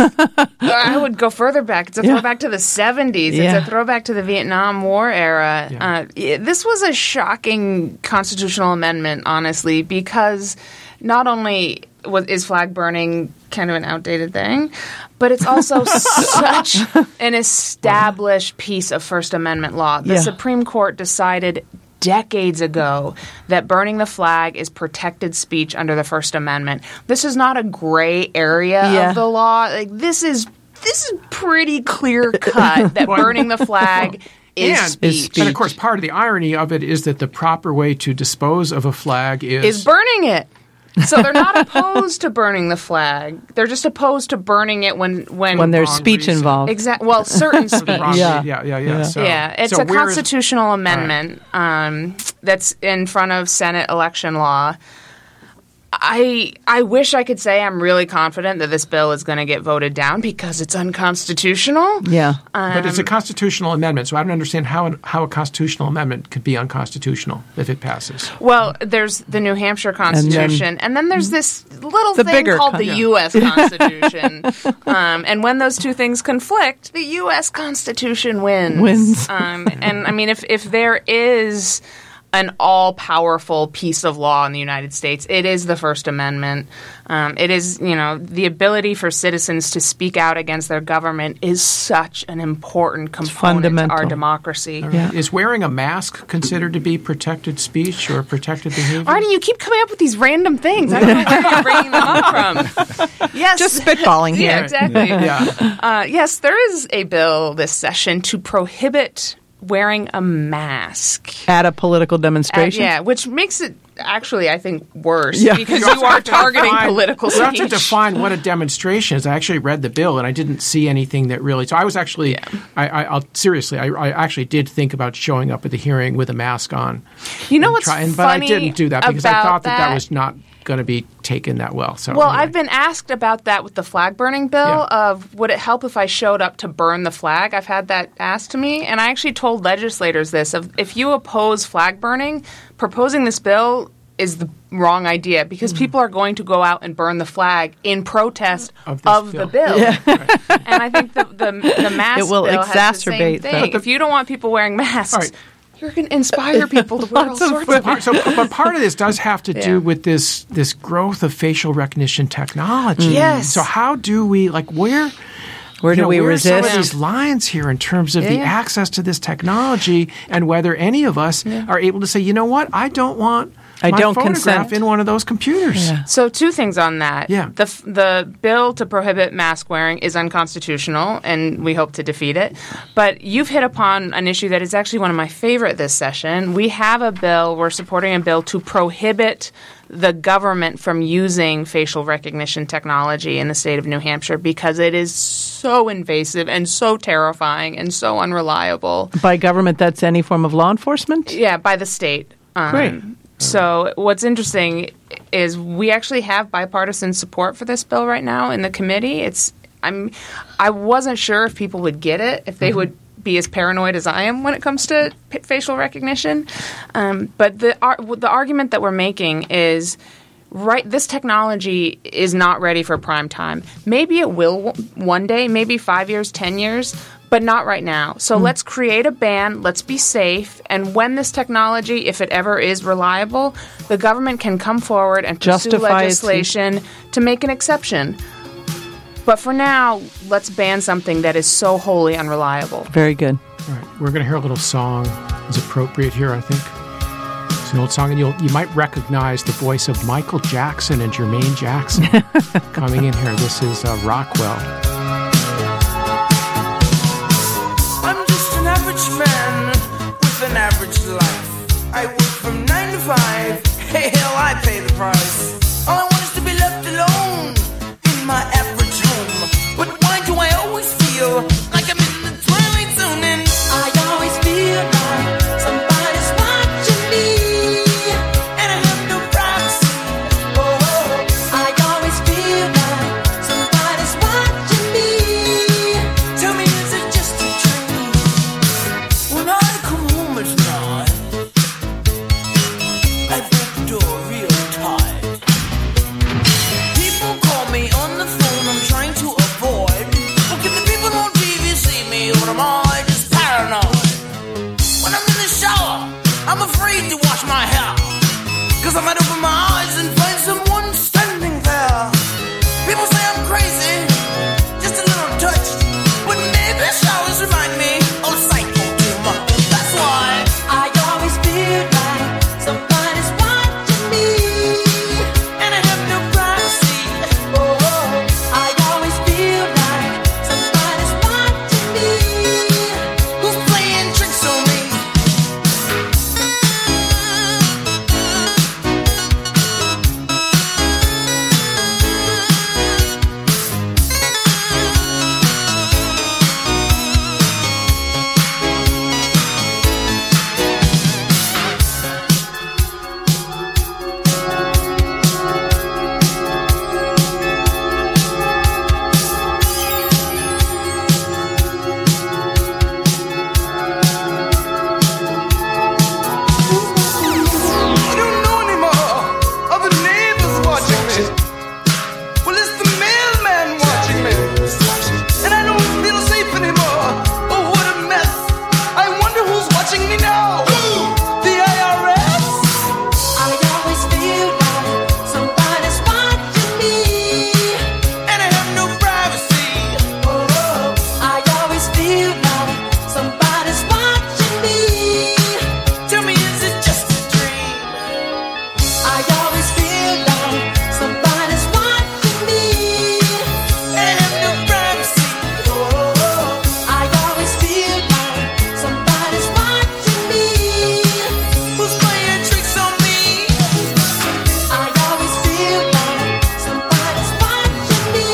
I would go further back. It's a Yeah. throwback to the seventies. Yeah. It's a throwback to the Vietnam War era. Yeah. Uh, it- this was a shocking constitutional amendment, honestly, because not only was, is flag burning kind of an outdated thing, but it's also such an established piece of First Amendment law. The Yeah. Supreme Court decided decades ago that burning the flag is protected speech under the First Amendment. This is not a gray area Yeah. of the law. Like this is this is pretty clear cut that burning the flag is and, speech. Is speech. And of course, part of the irony of it is that the proper way to dispose of a flag is, is burning it. So they're not opposed to burning the flag. They're just opposed to burning it when when, When there's wrong speech reason. involved. Exactly. Well, certain speech. wrong. Yeah. yeah, yeah, yeah. Yeah. So, yeah, it's so a where is- constitutional amendment um, that's in front of Senate election law. I I wish I could say I'm really confident that this bill is going to get voted down because it's unconstitutional. Yeah. But it's a constitutional amendment, so I don't understand how an, how a constitutional amendment could be unconstitutional if it passes. Well, there's the New Hampshire Constitution, and then, there's this little The thing bigger called con- the yeah. U S Constitution. um, and when those two things conflict, the U S Constitution wins. Wins. Um, and I mean, if if there is an all-powerful piece of law in the United States, it is the First Amendment. Um, it is, you know, the ability for citizens to speak out against their government is such an important component to fundamental. our democracy. Yeah. Is wearing a mask considered to be protected speech or protected behavior? Arnie, you keep coming up with these random things. I don't know where you're bringing them up from. Yes. Just spitballing here. Yeah, exactly. Yeah. Uh, yes, there is a bill this session to prohibit wearing a mask. At a political Uh, demonstration. yeah, which makes it actually, I think, worse Yeah. because You you, also are have to targeting define- political You have speech. to define what a demonstration is. I actually read the bill and I didn't see anything that really. So I was actually, I, I, I'll seriously, I, I actually did think about showing up at the hearing with a mask on. You know and what's try- and- funny But I didn't do that because I about thought that that that? was not going to be taken that well. So Well, anyway. I've been asked about that with the flag burning bill Yeah. of would it help if I showed up to burn the flag? I've had that asked to me, and I actually told legislators this of if you oppose flag burning, proposing this bill is the wrong idea because people are going to go out and burn the flag in protest Of of, this the bill. bill. And I think the the, the mask It will bill has the same exacerbate thing. that. If you don't want people wearing masks, All right. you're going to inspire people to wear all sorts But of part, so, but part of this does have to do Yeah. with this this growth of facial recognition technology. Yes. So how do we like where? Where you do know, we where are some resist? of these lines here in terms of the Yeah. access to this technology and whether any of us are able to say, you know what, I don't want I my don't photograph consent. in one of those computers. Yeah. So two things on that. Yeah. The f- the bill to prohibit mask wearing is unconstitutional, and we hope to defeat it. But you've hit upon an issue that is actually one of my favorite this session. We have a bill, we're supporting a bill to prohibit the government from using facial recognition technology in the state of New Hampshire because it is so invasive and so terrifying and so unreliable. By government, that's any form of law enforcement? Yeah, by the state. Um, Great. So what's interesting is we actually have bipartisan support for this bill right now in the committee. It's I'm I wasn't sure if people would get it, if they mm-hmm. would be as paranoid as I am when it comes to p- facial recognition. Um, but the ar- the argument that we're making is right. This technology is not ready for prime time. Maybe it will w- one day, maybe five years, ten years. But not right now. So mm. let's create a ban. Let's be safe. And when this technology, if it ever is reliable, the government can come forward and pursue Justify legislation to make an exception. But for now, let's ban something that is so wholly unreliable. Very good. All right, we're going to hear a little song. It's appropriate here, I think. It's an old song, and you'll, you might recognize the voice of Michael Jackson and Jermaine Jackson coming in here. This is uh, Rockwell. Man with an average life. I work from nine to five. Hey, hell, I pay the price. All I want is to be left alone in my average home. But why do I always feel like I'm in the twilight zone? And I always feel like somebody's watching me, and I have no privacy. Oh, I always feel like somebody's watching me. Tell me, is it just a dream? When I come home at night, I break the door real tight. People call me on the phone, I'm trying to avoid. But can the people on T V see me, or am I just paranoid? When I'm in the shower, I'm afraid to wash my hair, 'cause I might open my eyes and find someone standing there. People say I'm crazy, just a little touched, but maybe showers remind me of psycho. That's why I always feel like somebody's watching me, and I have no privacy. Oh, I always feel like somebody's watching me, who's playing tricks on me. I don't know anymore. Are the neighbors watching me? Well, it's the mailman watching me. And I don't feel safe anymore. Oh, what a mess. I wonder who's watching me now. The I R S? I always feel like somebody's watching me, and I have no privacy. Oh, I always feel like somebody's watching me. Tell me, is it just a dream? I always feel like somebody's watching me, and I have no privacy. Oh, I always feel like somebody's watching me, who's playing tricks on me. I always feel like somebody's watching me.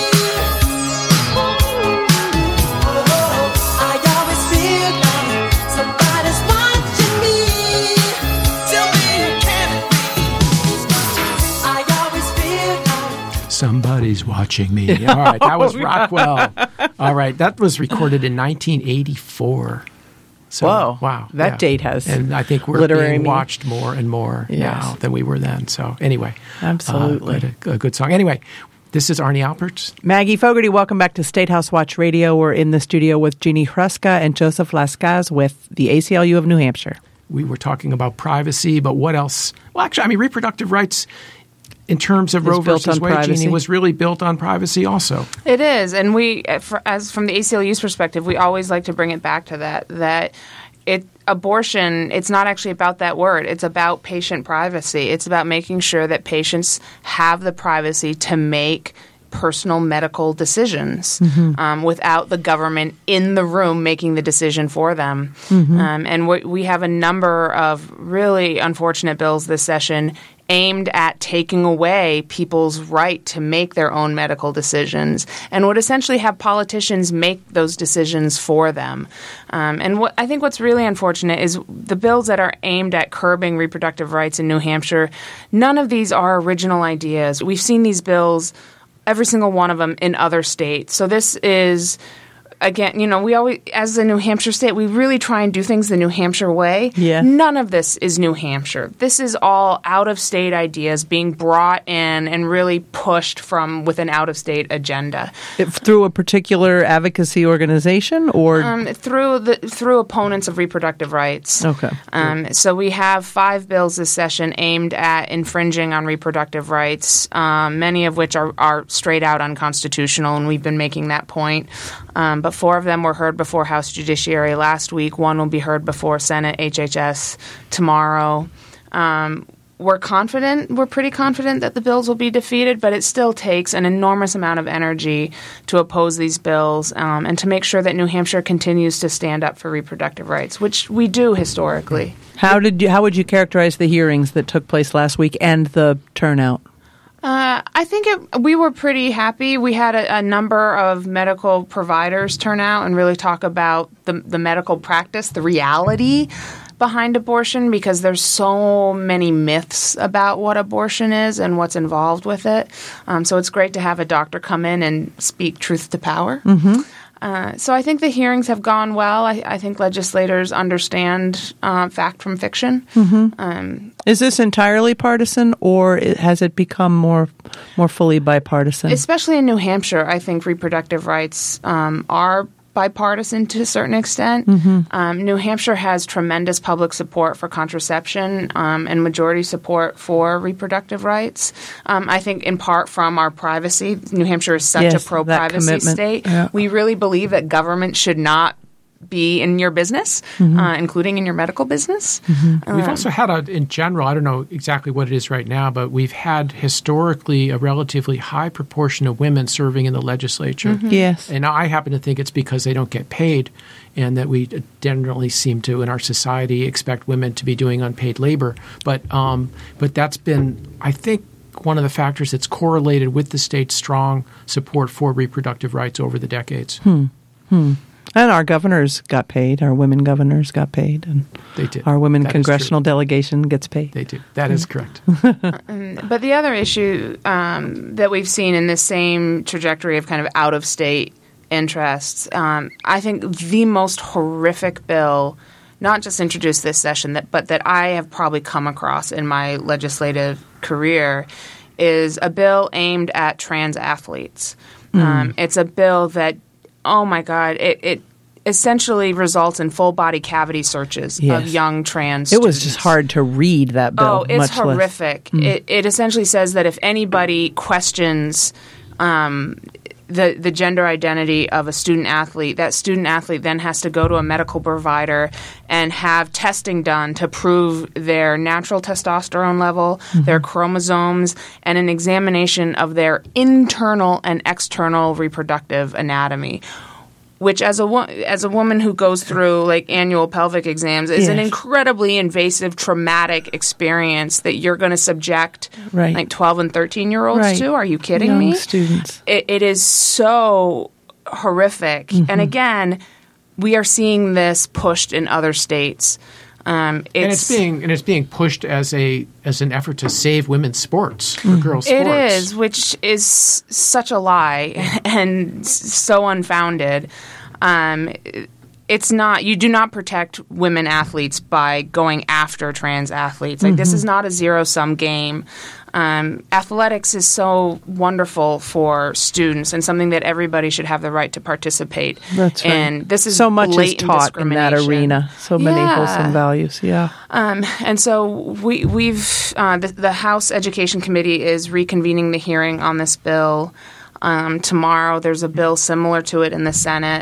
Oh, I always feel like somebody's watching me. Tell me, can it be? I always feel like Somebody's watching me. All right, that was Rockwell. All right, that was recorded in nineteen eighty-four. So, Whoa. wow. That yeah. date has And I think we're literary being meaning. watched more and more Yes. now than we were then. So anyway. Absolutely. Uh, but a, a good song. Anyway, this is Arnie Alperts. Maggie Fogarty, welcome back to State House Watch Radio. We're in the studio with Jeannie Hruska and Joseph Lascaz with the A C L U of New Hampshire. We were talking about privacy, but what else? Well, actually, I mean, reproductive rights in terms of Is Roe built versus on Wade, privacy. Jeannie, was really built on privacy also. It is, and we, as from the A C L U's perspective, we always like to bring it back to that. That it abortion, it's not actually about that word. It's about patient privacy. It's about making sure that patients have the privacy to make personal medical decisions mm-hmm. um, without the government in the room making the decision for them. Mm-hmm. Um, and we, we have a number of really unfortunate bills this session aimed at taking away people's right to make their own medical decisions and would essentially have politicians make those decisions for them. Um, and what I think what's really unfortunate is the bills that are aimed at curbing reproductive rights in New Hampshire, none of these are original ideas. We've seen these bills, every single one of them, in other states. So this is, again, you know, we always, as a New Hampshire state, we really try and do things the New Hampshire way. Yeah. None of this is New Hampshire. This is all out-of-state ideas being brought in and really pushed from with an out-of-state agenda. If through a particular advocacy organization or? Um, through the through opponents of reproductive rights. Okay. Um, so we have five bills this session aimed at infringing on reproductive rights, um, many of which are, are straight out unconstitutional, and we've been making that point. Um, but four of them were heard before House Judiciary last week. One will be heard before Senate H H S tomorrow. Um, we're confident, we're pretty confident that the bills will be defeated, but it still takes an enormous amount of energy to oppose these bills um, and to make sure that New Hampshire continues to stand up for reproductive rights, which we do historically. How did you, how would you characterize the hearings that took place last week and the turnout? Uh, I think it, we were pretty happy. We had a, a number of medical providers turn out and really talk about the, the medical practice, the reality behind abortion, because there's so many myths about what abortion is and what's involved with it. Um, so it's great to have a doctor come in and speak truth to power. Mm-hmm. Uh, so I think the hearings have gone well. I, I think legislators understand uh, fact from fiction. Mm-hmm. Um, Is this entirely partisan, or it, has it become more more fully bipartisan? Especially in New Hampshire, I think reproductive rights um, are bipartisan to a certain extent. Mm-hmm. Um, New Hampshire has tremendous public support for contraception um, and majority support for reproductive rights. Um, I think in part from our privacy. New Hampshire is such yes, a pro-privacy state. Yeah. We really believe that government should not be in your business, mm-hmm. uh, including in your medical business. Mm-hmm. Um, we've also had, a, in general, I don't know exactly what it is right now, but we've had historically a relatively high proportion of women serving in the legislature. Mm-hmm. Yes. And I happen to think it's because they don't get paid, and that we generally seem to, in our society, expect women to be doing unpaid labor. But um, but that's been, I think, one of the factors that's correlated with the state's strong support for reproductive rights over the decades. Hmm. Hmm. And our governors got paid. Our women governors got paid. And they did. Our women that congressional delegation gets paid. They do. That is correct. um, but the other issue um, that we've seen in this same trajectory of kind of out-of-state interests, um, I think the most horrific bill, not just introduced this session, that, but that I have probably come across in my legislative career, is a bill aimed at trans athletes. Mm. Um, it's a bill that, oh my God, it, it essentially results in full body cavity searches yes. of young trans It students. was just hard to read that bill. Oh, it's much horrific. Mm. It, it essentially says that if anybody questions um, the the gender identity of a student athlete, that student athlete then has to go to a medical provider and have testing done to prove their natural testosterone level, mm-hmm. their chromosomes, and an examination of their internal and external reproductive anatomy. Which, as a wo- as a woman who goes through like annual pelvic exams, is yes. an incredibly invasive, traumatic experience that you're going to subject right. like twelve and thirteen year olds right. to. Are you kidding Young me? Students. It, it is so horrific, mm-hmm. and again, we are seeing this pushed in other states. Um, it's, and it's being and it's being pushed as a as an effort to save women's sports, for mm-hmm. girls' sports. It is, which is such a lie and so unfounded. Um, it's not. You do not protect women athletes by going after trans athletes. Like mm-hmm. this is not a zero sum game. Um, athletics is so wonderful for students and something that everybody should have the right to participate That's right. in. This is so much is taught in that discrimination. arena. So many yeah. wholesome values. Yeah. Um, and so we, we've uh, the, the House Education Committee is reconvening the hearing on this bill um, tomorrow. There's a bill similar to it in the Senate.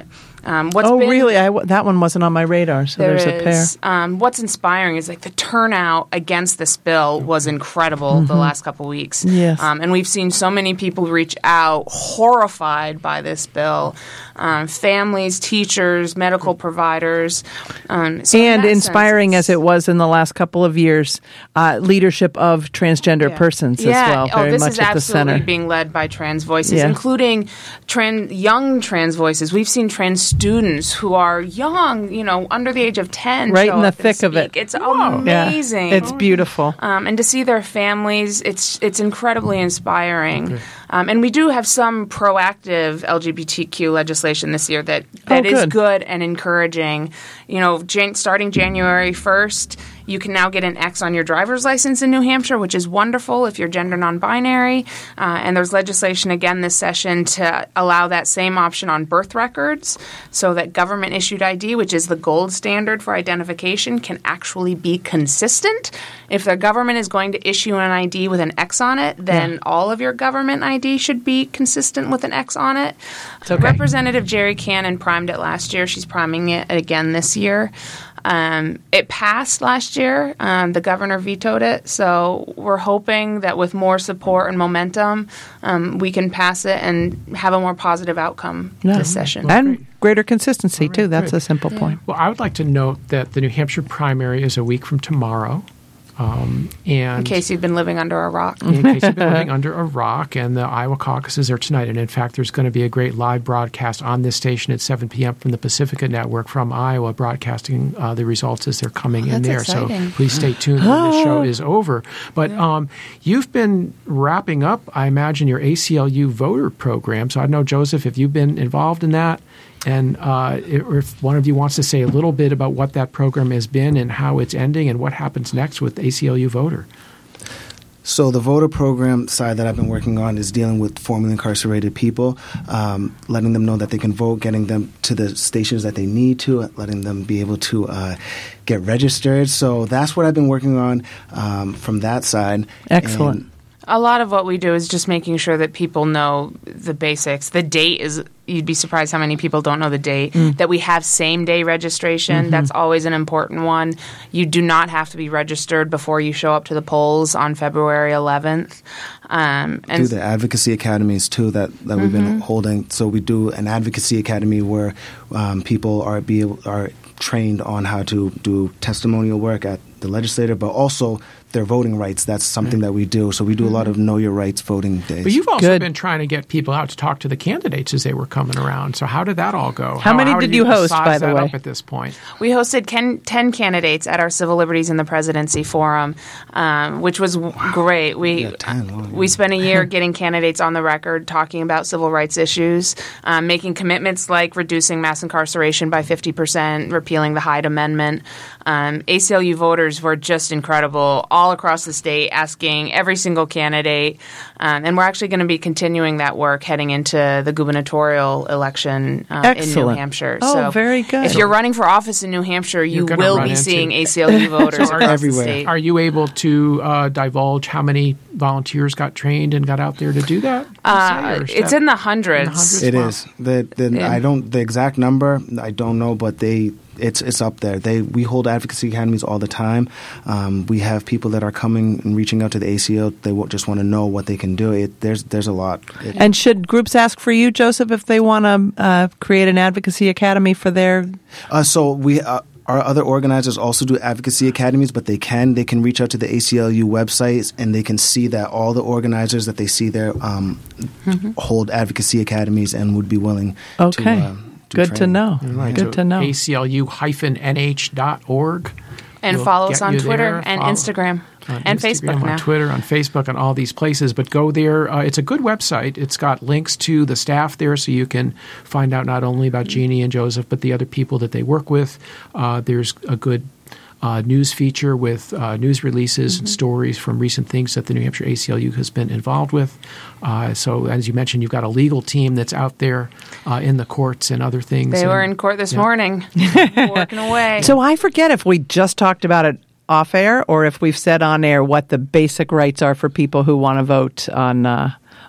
Um, what's oh, been, really? I, that one wasn't on my radar, so there there's a pair. is, um, what's inspiring is like the turnout against this bill was incredible Mm-hmm. the last couple weeks. Yes. Um, and we've seen so many people reach out horrified by this bill. Um, families, teachers, medical providers. Um, so in And that inspiring sense, as it was in the last couple of years, uh, leadership of transgender Yeah. persons yeah. as well, Oh, very this much is at the absolutely center. being led by trans voices, Yeah. including trans, young trans voices. We've seen trans students who are young, you know, under the age of ten. Right show in the up and thick of it. speak. It's Yeah. amazing. It's beautiful. Um, and to see their families, it's it's incredibly inspiring. Um, and we do have some proactive L G B T Q legislation this year that, that Oh, is good. good and encouraging. You know, Jan- starting January first, you can now get an X on your driver's license in New Hampshire, which is wonderful if you're gender non-binary. Uh, and there's legislation again this session to allow that same option on birth records so that government-issued I D, which is the gold standard for identification, can actually be consistent. If the government is going to issue an I D with an X on it, then Yeah. all of your government I D should be consistent with an X on it. okay. Representative Jerry Cannon primed it last year. She's priming it again this year. Um, it passed last year. Um, the governor vetoed it. So we're hoping that with more support and momentum, um, we can pass it and have a more positive outcome Yeah. this session. And greater consistency, too. That's good. a simple point. Well, I would like to note that the New Hampshire primary is a week from tomorrow. Um, and In case you've been living under a rock. in case you've been living under a rock, and the Iowa caucuses are tonight. And in fact, there's going to be a great live broadcast on this station at seven p.m. from the Pacifica Network from Iowa, broadcasting uh, the results as they're coming in that's there. exciting. So please stay tuned when the show is over. But um, you've been wrapping up, I imagine, your A C L U voter program. So I know, Joseph, if you've been involved in that, and uh, if one of you wants to say a little bit about what that program has been and how it's ending and what happens next with A C L U Voter. So the voter program side that I've been working on is dealing with formerly incarcerated people, um, letting them know that they can vote, getting them to the stations that they need to, letting them be able to uh, get registered. So that's what I've been working on um, from that side. Excellent. And A lot of what we do is just making sure that people know the basics. The date is, you'd be surprised how many people don't know the date. Mm. That we have same-day registration. Mm-hmm. That's always an important one. You do not have to be registered before you show up to the polls on February eleventh. Um, and do the advocacy academies too that, that we've been holding. So we do an advocacy academy where um, people are be able, are trained on how to do testimonial work at the legislature, but also their voting rights. That's something that we do. So we do a lot of know your rights voting days. But you've also Good. been trying to get people out to talk to the candidates as they were coming around. So how did that all go? How many did you host, size by the that way? up at this point? We hosted ken, ten candidates at our Civil Liberties in the Presidency Forum, um, which was w- great. We Yeah, ten, wow, we yeah. spent a year getting candidates on the record talking about civil rights issues, um, making commitments like reducing mass incarceration by fifty percent, repealing the Hyde Amendment. Um, A C L U voters were just incredible all across the state, asking every single candidate. Um, and we're actually going to be continuing that work heading into the gubernatorial election uh, in New Excellent. Hampshire. Oh, so very good. If you're running for office in New Hampshire, you You're gonna will run be into- seeing A C L U voters So are- across Everywhere. the state. Are you able to uh, divulge how many volunteers got trained and got out there to do that? Uh, it's in the hundreds. hundreds? It Wow. is. The, the, Yeah. I don't the exact number. I don't know, but they it's it's up there. They we hold advocacy academies all the time. Um, we have people that are coming and reaching out to the A C L. They w- just want to know what they can do. It, there's there's a lot. It, And should groups ask for you, Joseph, if they want to uh, create an advocacy academy for their? uh, so we. Uh, Our other organizers also do advocacy academies, but they can they can reach out to the A C L U websites and they can see that all the organizers that they see there um, hold advocacy academies and would be willing Okay, to. Uh, do good to training. know. Right, Good so to know. A C L U N H dot org. And We'll follow us get on you Twitter there. and Follow- Instagram on and Instagram, Facebook on now. Twitter, on Facebook, on all these places. But go there. Uh, it's a good website. It's got links to the staff there, so you can find out not only about Jeannie and Joseph, but the other people that they work with. Uh, there's a good uh, news feature with uh, news releases Mm-hmm. and stories from recent things that the New Hampshire A C L U has been involved with. Uh, so, as you mentioned, you've got a legal team that's out there uh, in the courts and other things. They and, were in court this yeah. morning, working away. So I forget if we just talked about it off air or if we've said on air what the basic rights are for people who want to vote on uh,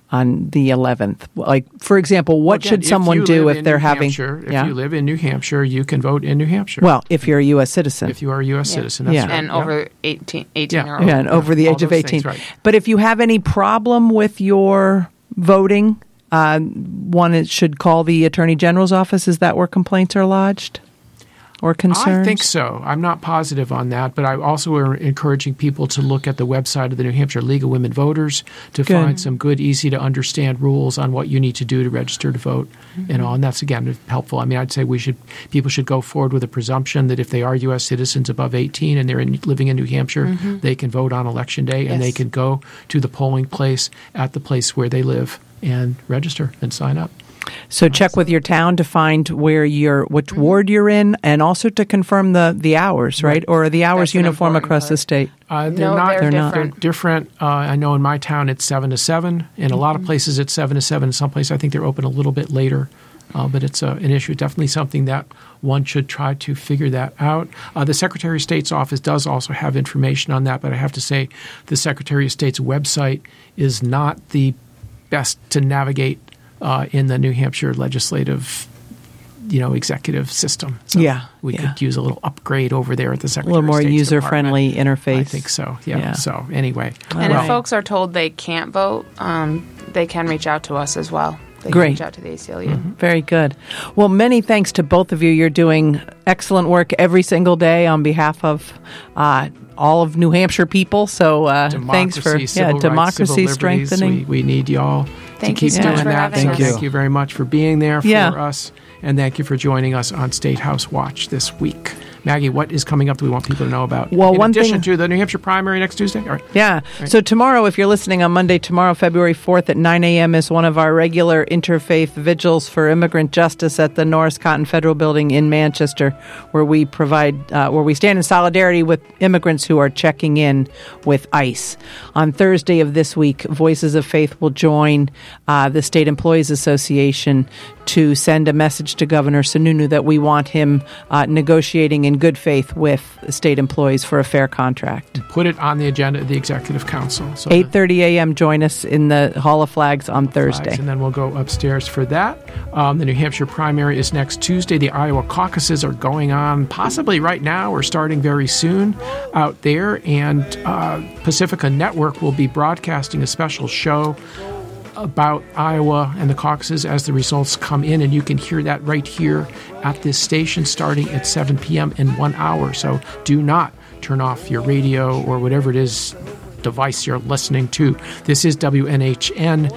on the eleventh? Like, for example, what Again, should someone you do live if in they're New having? Hampshire, if yeah. you live in New Hampshire, you can vote in New Hampshire. Well, if you're a U S citizen. if you are a U S Yeah. citizen, that's Yeah. right. And Yep. over eighteen, eighteen Yeah. or older. Yeah, and over the All age of those eighteen. things, right. But if you have any problem with your voting, uh, one is- should call the Attorney General's office. Is that where complaints are lodged or concerns? I think so. I'm not positive on that, but I also are encouraging people to look at the website of the New Hampshire League of Women Voters to Good. find some good, easy to understand rules on what you need to do to register to vote, Mm-hmm. and all. And that's again helpful. I mean, I'd say we should people should go forward with a presumption that if they are U S citizens above eighteen and they're in, living in New Hampshire, they can vote on election day, and they Yes. can go to the polling place at the place where they live and register and sign up. So check with your town to find where you're, which Mm-hmm. ward you're in, and also to confirm the, the hours, right? Or are the hours That's an uniform important across the part. state? Uh, they're No, not. they're They're not. They're different. different. Uh, I know in my town it's seven to seven. In a lot of places it's seven to seven. In some places I think they're open a little bit later. Uh, but it's uh, an issue. Definitely something that one should try to figure that out. Uh, the Secretary of State's office does also have information on that, but I have to say the Secretary of State's website is not the best to navigate uh, in the New Hampshire legislative, you know, executive system. So Yeah, we yeah. could use a little upgrade over there at the A Secretary little more of State's user-friendly department. interface. I think so. Yeah. Yeah. So anyway, And well, if folks are told they can't vote, um, they can reach out to us as well. They Great. can reach out to the A C L U. Very good. Well, many thanks to both of you. You're doing excellent work every single day on behalf of uh, all of New Hampshire people. So uh, thanks for democracy, yeah, civil rights, democracy civil liberties, strengthening. We, we need y'all Thank to you keep so much doing for that. having so us. thank you very much for being there for Yeah. us, and thank you for joining us on State House Watch this week. Maggie, what is coming up that we want people to know about? Well, in one addition thing- to the New Hampshire primary next Tuesday. All right. Yeah. So tomorrow, if you're listening on Monday, tomorrow, February fourth at nine a.m. is one of our regular interfaith vigils for immigrant justice at the Norris Cotton Federal Building in Manchester, where we provide, uh, where we stand in solidarity with immigrants who are checking in with ICE. On Thursday of this week, Voices of Faith will join uh, the State Employees Association to send a message to Governor Sununu that we want him uh, negotiating in good faith with state employees for a fair contract. Put it on the agenda of the Executive Council. So eight thirty a.m. Join us in the Hall of Flags on Thursday. Flags, and then we'll go upstairs for that. Um, the New Hampshire primary is next Tuesday. The Iowa caucuses are going on possibly right now or starting very soon out there. And uh, Pacifica Network will be broadcasting a special show about Iowa and the caucuses as the results come in, and you can hear that right here at this station starting at seven p.m. in one hour. So do not turn off your radio or whatever it is device you're listening to. This is W N H N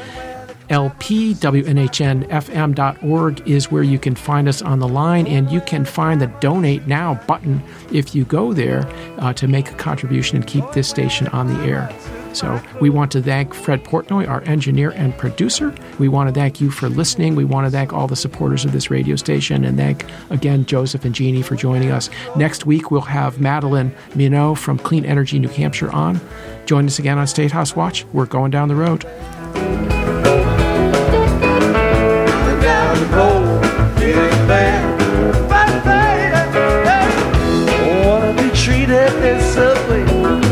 L P, W N H N F M dot org is where you can find us on the line, and you can find the Donate Now button if you go there uh, to make a contribution and keep this station on the air. So we want to thank Fred Portnoy, our engineer and producer. We want to thank you for listening. We want to thank all the supporters of this radio station, and thank, again, Joseph and Jeannie for joining us. Next week, we'll have Madeline Minot from Clean Energy New Hampshire on. Join us again on State House Watch. We're going down the road. Down the road, feeling bad, bad, bad. Wanna be treated this way.